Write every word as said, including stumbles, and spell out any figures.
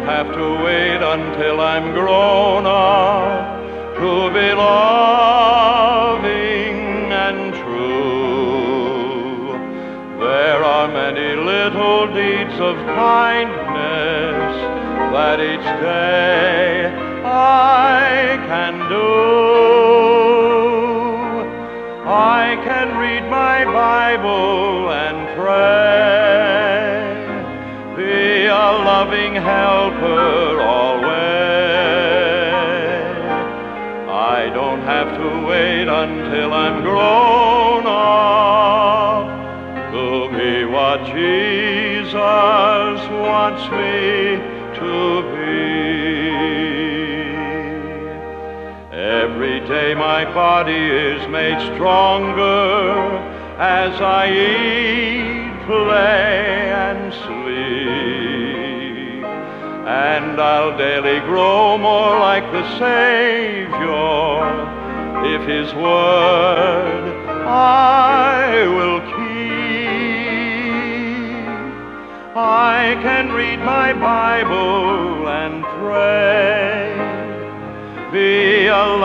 have to wait until I'm grown up to be loving and true. There are many little deeds of kindness that each day I can do. I can read my Bible and pray, be a loving helper always. I don't have to wait until I'm grown up to be what Jesus wants me to be. Every day my body is made stronger as I eat, play, and sleep, and I'll daily grow more like the Savior if His word I will keep. I can read my Bible and pray, be a